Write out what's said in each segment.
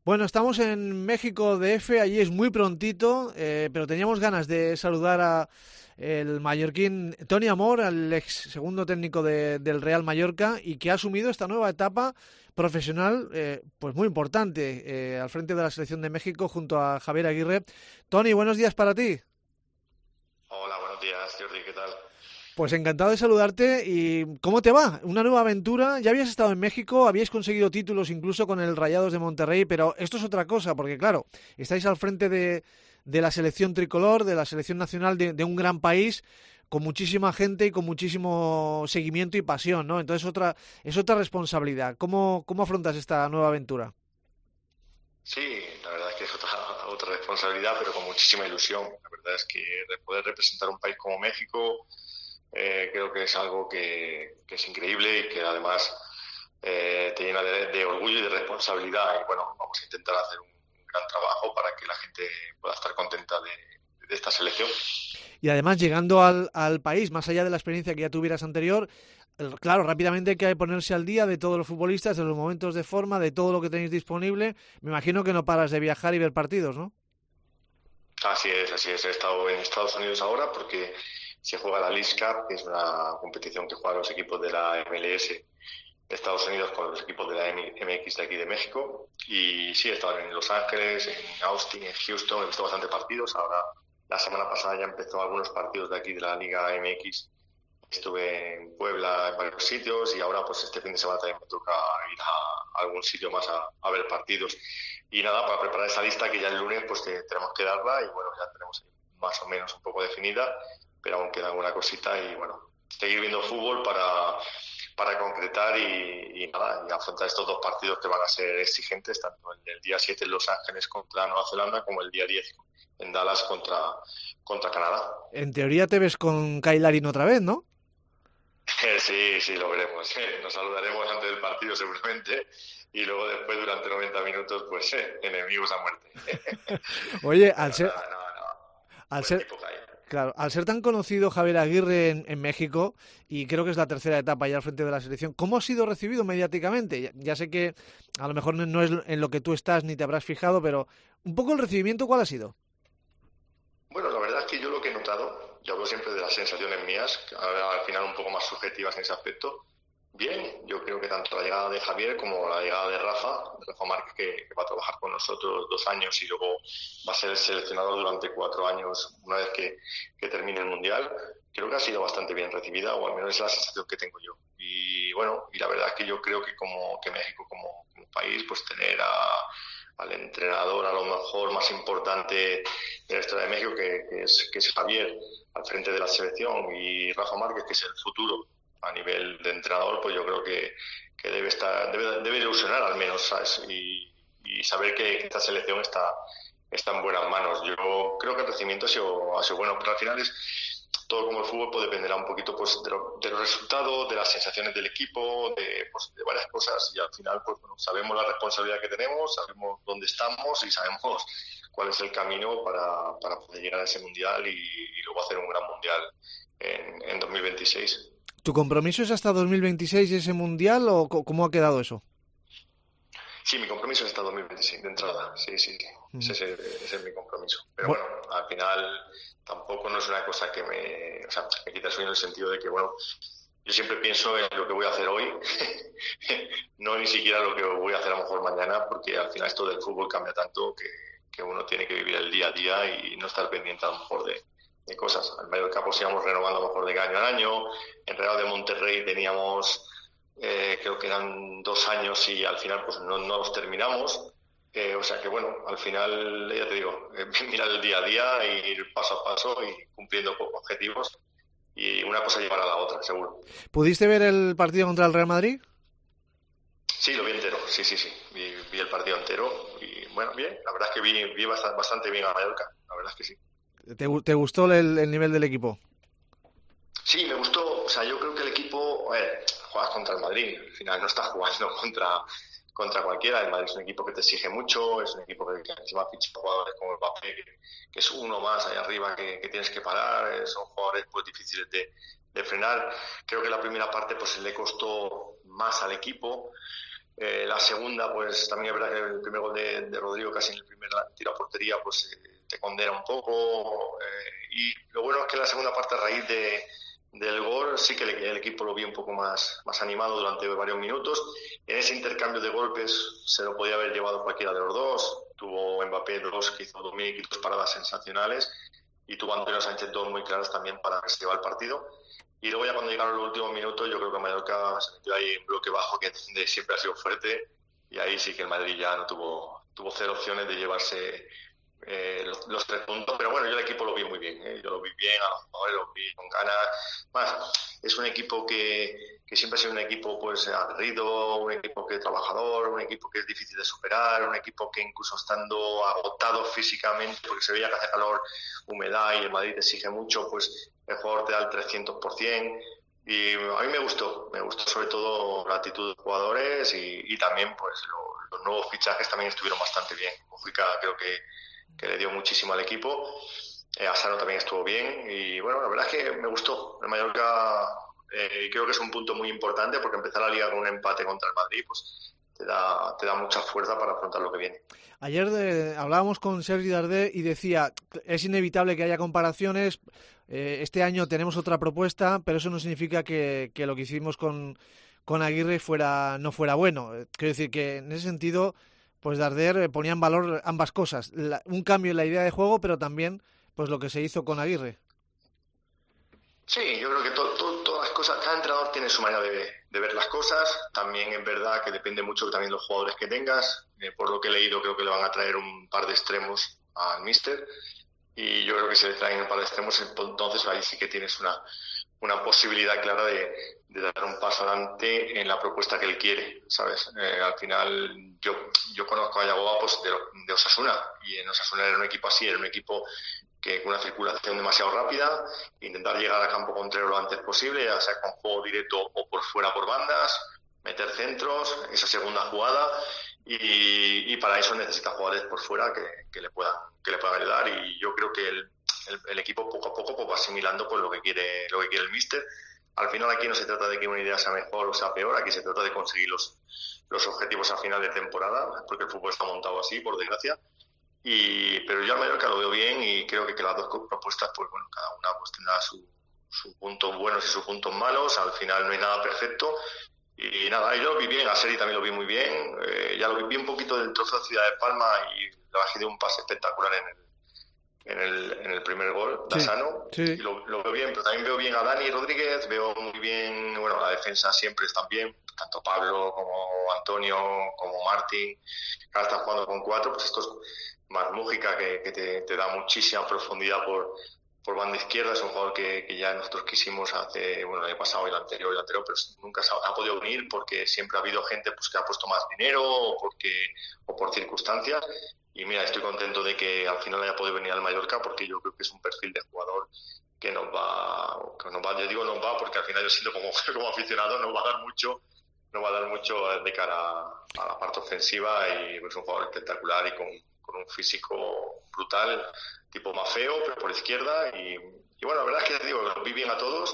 Bueno, estamos en México DF, allí es muy prontito, pero teníamos ganas de saludar a el mallorquín Toni Amor, al ex segundo técnico del Real Mallorca, y que ha asumido esta nueva etapa profesional, pues muy importante, al frente de la selección de México junto a Javier Aguirre. Toni, buenos días para ti. Hola, buenos días, Jordi, ¿qué tal? Pues encantado de saludarte. ¿Y cómo te va? Una nueva aventura. Ya habías estado en México, habíais conseguido títulos incluso con el Rayados de Monterrey, pero esto es otra cosa, porque claro, estáis al frente de la selección tricolor, de la selección nacional de un gran país, con muchísima gente y con muchísimo seguimiento y pasión, ¿no? Entonces es otra responsabilidad. ¿Cómo afrontas esta nueva aventura? Sí, la verdad es que es otra responsabilidad, pero con muchísima ilusión. La verdad es que poder representar un país como México creo que es algo que es increíble y que además te llena de orgullo y de responsabilidad. Y bueno, vamos a intentar hacer un gran trabajo para que la gente pueda estar contenta de esta selección. Y además, llegando al país, más allá de la experiencia que ya tuvieras anterior, claro, rápidamente hay que ponerse al día de todos los futbolistas, de los momentos de forma, de todo lo que tenéis disponible. Me imagino que no paras de viajar y ver partidos, ¿no? Así es, así es. He estado en Estados Unidos ahora porque se juega la Leagues Cup, que es una competición que juegan los equipos de la MLS de Estados Unidos con los equipos de la MX de aquí de México. Y sí, he estado en Los Ángeles, en Austin, en Houston, he visto bastantes partidos. Ahora, la semana pasada ya empezó algunos partidos de aquí de la Liga MX. Estuve en Puebla en varios sitios y ahora pues este fin de semana también me toca ir a algún sitio más a ver partidos. Y nada, para preparar esa lista que ya el lunes pues tenemos que darla y bueno, ya tenemos más o menos un poco definida, pero aún queda alguna cosita y bueno, seguir viendo fútbol para concretar y nada, y afrontar estos dos partidos que van a ser exigentes, tanto el día 7 en Los Ángeles contra Nueva Zelanda como el día 10 en Dallas contra Canadá. En teoría te ves con Kyle Larin otra vez, ¿no? Sí, sí, lo veremos. Nos saludaremos antes del partido seguramente y luego después durante 90 minutos, pues enemigos a muerte. Oye, Pero nada, nada, nada. al Buen ser, tipo que hay. claro, al ser tan conocido Javier Aguirre en México, y creo que es la tercera etapa ya al frente de la selección, ¿cómo ha sido recibido mediáticamente? Ya sé que a lo mejor no es en lo que tú estás ni te habrás fijado, pero un poco el recibimiento, ¿cuál ha sido? Bueno, la verdad es que yo lo que he notado, yo hablo siempre de las sensaciones mías, que ahora al final un poco más subjetivas en ese aspecto. Bien, yo creo que tanto la llegada de Javier como la llegada de Rafa Márquez, que va a trabajar con nosotros 2 años y luego va a ser el seleccionador durante 4 años una vez que termine el Mundial, creo que ha sido bastante bien recibida, o al menos es la sensación que tengo yo. Y bueno, y la verdad es que yo creo que México como país, pues tener al entrenador a lo mejor más importante de la historia de México, que es Javier, al frente de la selección, y Rafa Márquez, que es el futuro a nivel de entrenador, pues yo creo que debe ilusionar al menos, ¿sabes? Y saber que esta selección está en buenas manos. Yo creo que el recibimiento ha sido bueno, pero al final todo como el fútbol pues dependerá un poquito pues de los resultados, de las sensaciones del equipo, de varias cosas, y al final pues bueno, sabemos la responsabilidad que tenemos, sabemos dónde estamos y sabemos cuál es el camino para poder llegar a ese mundial y luego hacer un gran mundial en 2026. ¿Tu compromiso es hasta 2026 ese mundial o cómo ha quedado eso? Sí, mi compromiso es hasta 2026, de entrada. Sí, sí, sí. Ujú. Ese es mi compromiso. Pero Bu- bueno, al final tampoco no es una cosa que o sea, me quita el sueño en el sentido de que, bueno, yo siempre pienso en lo que voy a hacer hoy, no ni siquiera lo que voy a hacer a lo mejor mañana, porque al final esto del fútbol cambia tanto que uno tiene que vivir el día a día y no estar pendiente a lo mejor de cosas. Al Mallorca pues íbamos renovando a lo mejor de año en año, en Real de Monterrey teníamos creo que eran 2 años y al final pues no los terminamos. O sea que bueno, al final, ya te digo, mirar el día a día e ir paso a paso y cumpliendo objetivos y una cosa llevará a la otra, seguro. ¿Pudiste ver el partido contra el Real Madrid? Sí, lo vi entero, sí, sí, sí. Vi el partido entero y bueno, bien, la verdad es que vi bastante bien a Mallorca, la verdad es que sí. ¿Te gustó el nivel del equipo? Sí, me gustó. O sea, yo creo que el equipo, a ver, juegas contra el Madrid. Al final no estás jugando contra cualquiera. El Madrid es un equipo que te exige mucho, es un equipo que encima ficha jugadores como el Mbappé, que es uno más ahí arriba que tienes que parar. Son jugadores pues difíciles de frenar. Creo que la primera parte pues le costó más al equipo. La segunda, pues también es verdad que el primer gol de Rodrigo, casi en el primer tiro a portería, pues te condena un poco. Y lo bueno es que en la segunda parte, a raíz del gol, sí que el equipo lo vi un poco más animado durante varios minutos. En ese intercambio de golpes se lo podía haber llevado cualquiera de los dos. Tuvo Mbappé dos, que hizo Dominic, y dos paradas sensacionales. Y tuvo Antonio Sánchez dos muy claras también para que se llevara el partido. Y luego ya cuando llegaron los últimos minutos, yo creo que Mallorca se metió ahí en bloque bajo, que siempre ha sido fuerte, y ahí sí que el Madrid ya no tuvo cero opciones de llevarse los 3 puntos. Pero bueno, yo el equipo lo vi muy bien, yo lo vi bien, a los jugadores los vi con ganas. Más, es un equipo que siempre ha sido un equipo pues aguerrido, un equipo que es trabajador, un equipo que es difícil de superar, un equipo que incluso estando agotado físicamente, porque se veía que hace calor, humedad y el Madrid exige mucho, pues el jugador te da el 300%. Y a mí me gustó sobre todo la actitud de los jugadores y también pues los nuevos fichajes también estuvieron bastante bien. Mujica creo que le dio muchísimo al equipo. Asano también estuvo bien y bueno, la verdad es que me gustó. El Mallorca creo que es un punto muy importante porque empezar la liga con un empate contra el Madrid pues te da mucha fuerza para afrontar lo que viene. Ayer hablábamos con Sergi Darder y decía, es inevitable que haya comparaciones, este año tenemos otra propuesta, pero eso no significa que lo que hicimos con Aguirre no fuera bueno. Quiero decir que en ese sentido, pues Darder ponía en valor ambas cosas, un cambio en la idea de juego, pero también pues lo que se hizo con Aguirre. Sí, yo creo que todas las cosas, cada entrenador tiene su manera de ver las cosas. También es verdad que depende mucho también de los jugadores que tengas. Por lo que he leído, creo que le van a traer un par de extremos al míster. Y yo creo que si le traen un par de extremos, entonces ahí sí que tienes una posibilidad clara de dar un paso adelante en la propuesta que él quiere, ¿sabes? Al final, yo conozco a Yagoba pues, de Osasuna. Y en Osasuna era un equipo así, era un equipo que con una circulación demasiado rápida, intentar llegar al campo contrario lo antes posible, ya sea con juego directo o por fuera por bandas, meter centros, esa segunda jugada, y para eso necesita jugadores por fuera que le puedan ayudar, y yo creo que el equipo poco a poco pues, va asimilando pues, lo que quiere el míster. Al final aquí no se trata de que una idea sea mejor o sea peor, aquí se trata de conseguir los objetivos a final de temporada, porque el fútbol está montado así, por desgracia. Pero yo al Mallorca lo veo bien y creo que las dos propuestas, pues bueno, cada una pues tendrá sus puntos buenos y sus puntos malos. Al final no hay nada perfecto. Y nada, yo lo vi bien, a Seri también lo vi muy bien. Ya lo vi un poquito del trozo de Ciudad de Palma y le bajé de un pase espectacular en el primer gol de Asano. Sí. Y lo veo bien, pero también veo bien a Dani Rodríguez, veo muy bien, bueno, la defensa siempre está bien, tanto Pablo como Antonio, como Martín, que ahora están jugando con 4, pues estos más Mújica que te da muchísima profundidad por banda izquierda. Es un jugador que ya nosotros quisimos hace, bueno, el año pasado y el anterior, pero nunca se ha podido unir porque siempre ha habido gente pues que ha puesto más dinero o por circunstancias. Y mira, estoy contento de que al final haya podido venir al Mallorca porque yo creo que es un perfil de jugador que nos va, yo digo nos va porque al final yo siento como aficionado nos va a dar mucho de cara a la parte ofensiva y es un jugador espectacular y con un físico brutal, tipo Mafeo, pero por izquierda y bueno, la verdad es que digo, lo vi bien a todos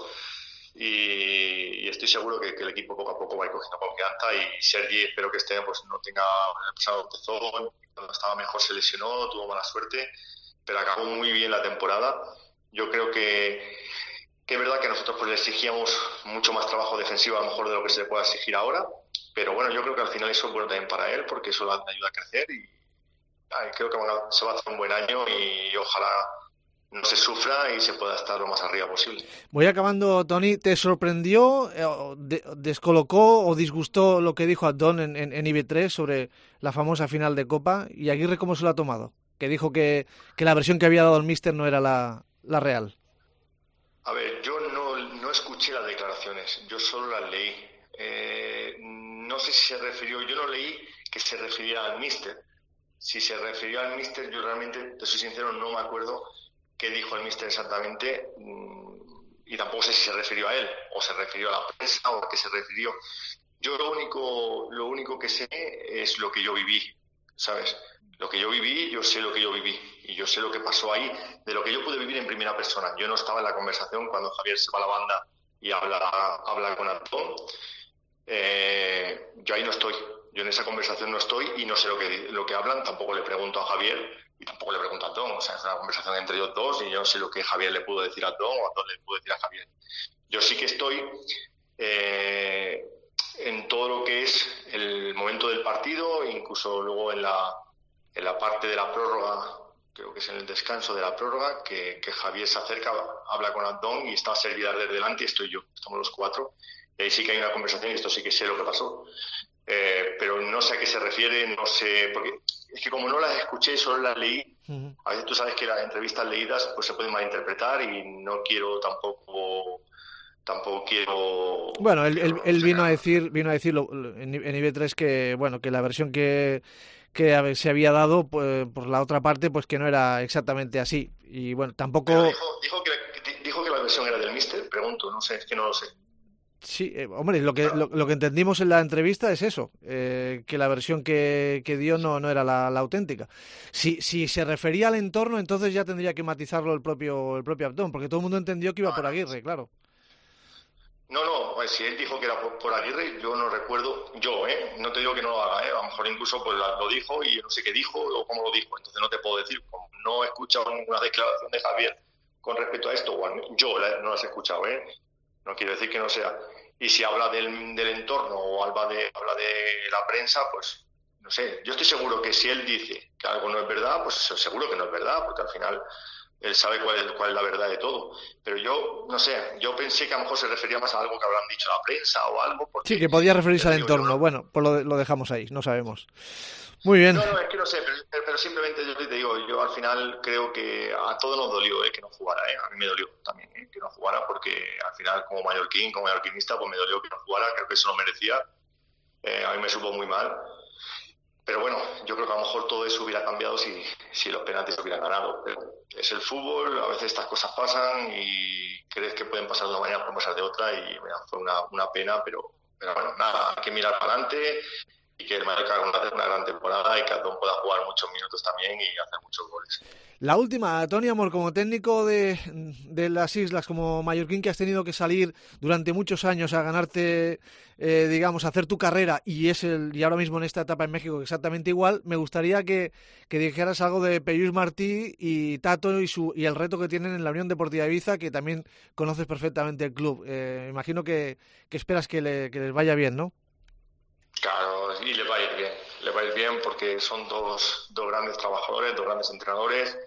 y estoy seguro que el equipo poco a poco va a ir cogiendo confianza y Sergi espero que pues no tenga, el pasado empezó, cuando estaba mejor se lesionó, tuvo mala suerte, pero acabó muy bien la temporada. Yo creo que es verdad que nosotros pues le exigíamos mucho más trabajo defensivo a lo mejor de lo que se le pueda exigir ahora, pero bueno, yo creo que al final eso es bueno también para él porque eso le ayuda a crecer y creo que se va a hacer un buen año y ojalá no se sufra y se pueda estar lo más arriba posible. Voy acabando, Toni. ¿Te sorprendió, descolocó o disgustó lo que dijo Adón en IB3 sobre la famosa final de Copa? ¿Y Aguirre cómo se lo ha tomado? Que dijo que la versión que había dado el míster no era la real. A ver, yo no escuché las declaraciones, yo solo las leí. No sé si se refirió, yo no leí que se refería al míster. Si se refirió al míster, yo realmente, te soy sincero, no me acuerdo qué dijo el míster exactamente y tampoco sé si se refirió a él o se refirió a la prensa o a qué se refirió. Yo lo único que sé es lo que yo viví, ¿sabes? Lo que yo viví, yo sé lo que yo viví y yo sé lo que pasó ahí, de lo que yo pude vivir en primera persona. Yo no estaba en la conversación cuando Javier se va a la banda y habla con Antón. Yo ahí no estoy. Yo en esa conversación no estoy y no sé lo que hablan, tampoco le pregunto a Javier y tampoco le pregunto a Don. O sea, es una conversación entre ellos dos y yo no sé lo que Javier le pudo decir a Don o a Don le pudo decir a Javier. Yo sí que estoy en todo lo que es el momento del partido, incluso luego en la parte de la prórroga, creo que es en el descanso de la prórroga, que Javier se acerca, habla con Adón y está Servidad desde delante y estoy yo, estamos los cuatro. Y ahí sí que hay una conversación y esto sí que sé lo que pasó. Pero no sé a qué se refiere, no sé, porque es que como no las escuché, solo las leí. A veces tú sabes que las entrevistas leídas pues se pueden malinterpretar y no quiero tampoco quiero... Bueno, él vino a decirlo en IB3 que, bueno, que la versión que se había dado por la otra parte, pues que no era exactamente así. Y bueno, tampoco... Pero dijo que la versión era del míster, pregunto, no sé, es que no lo sé. Sí, hombre, lo que entendimos en la entrevista es eso, que la versión que dio no era la auténtica. Si se refería al entorno, entonces ya tendría que matizarlo el propio Abdón, porque todo el mundo entendió que iba por Aguirre, claro. No, pues si él dijo que era por Aguirre, yo no recuerdo, no te digo que no lo haga, a lo mejor incluso pues lo dijo y yo no sé qué dijo o cómo lo dijo, entonces no te puedo decir, como no he escuchado ninguna declaración de Javier con respecto a esto, yo no las he escuchado, no quiero decir que no sea. Y si habla del entorno o habla de la prensa, pues no sé, yo estoy seguro que si él dice que algo no es verdad, pues seguro que no es verdad, porque al final él sabe cuál es la verdad de todo. Pero yo, no sé, yo pensé que a lo mejor se refería más a algo que habrán dicho la prensa o algo. Porque, sí, que podía referirse al entorno. No. Bueno, pues lo dejamos ahí, no sabemos. Muy bien. No, es que no sé, pero simplemente yo te digo, yo al final creo que a todos nos dolió que no jugara, a mí me dolió también que no jugara, porque al final como mallorquinista, pues me dolió que no jugara, creo que eso lo merecía, a mí me supo muy mal. Pero bueno, yo creo que a lo mejor todo eso hubiera cambiado si los penaltis hubieran ganado. Pero es el fútbol, a veces estas cosas pasan y crees que pueden pasar de una manera, pueden pasar de otra y mira, fue una pena, pero bueno, nada, hay que mirar para adelante y que el Mallorca haga una gran temporada y que Adón pueda jugar muchos minutos también y hacer muchos goles. La última, Tony Amor, como técnico de las Islas, como mallorquín que has tenido que salir durante muchos años a ganarte, digamos, a hacer tu carrera y ahora mismo en esta etapa en México exactamente igual, me gustaría que dijeras algo de Peyús Martí y Tato y el reto que tienen en la Unión Deportiva Ibiza, que también conoces perfectamente el club. Imagino que esperas que les vaya bien, ¿no? Claro, y les va a ir bien porque son dos grandes trabajadores, dos grandes entrenadores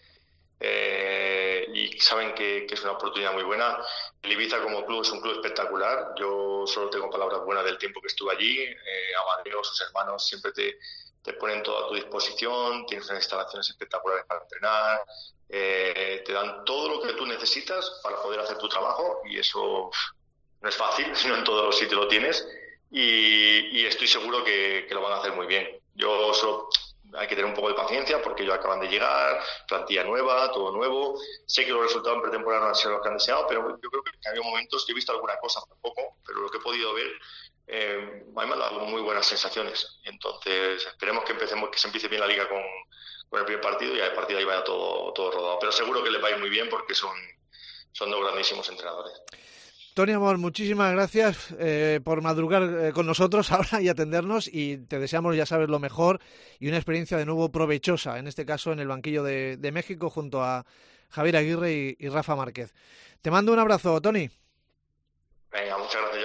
y saben que es una oportunidad muy buena. El Ibiza como club es un club espectacular, yo solo tengo palabras buenas del tiempo que estuve allí. Amadeo, sus hermanos siempre te ponen todo a tu disposición, tienes unas instalaciones espectaculares para entrenar, te dan todo lo que tú necesitas para poder hacer tu trabajo y eso no es fácil, no en todos los sitios lo tienes. Y estoy seguro que lo van a hacer muy bien. Yo solo hay que tener un poco de paciencia porque ellos acaban de llegar, plantilla nueva, todo nuevo. Sé que los resultados en pretemporada no han sido los que han deseado, pero yo creo que ha habido momentos que he visto alguna cosa tampoco, pero lo que he podido ver me han dado muy buenas sensaciones. Entonces esperemos que se empiece bien la liga con el primer partido y a partir de ahí vaya todo rodado. Pero seguro que les va a ir muy bien porque son dos grandísimos entrenadores. Tony Amor, muchísimas gracias por madrugar con nosotros ahora y atendernos y te deseamos, ya sabes, lo mejor y una experiencia de nuevo provechosa, en este caso en el banquillo de México junto a Javier Aguirre y Rafa Márquez. Te mando un abrazo, Tony. Venga, muchas gracias.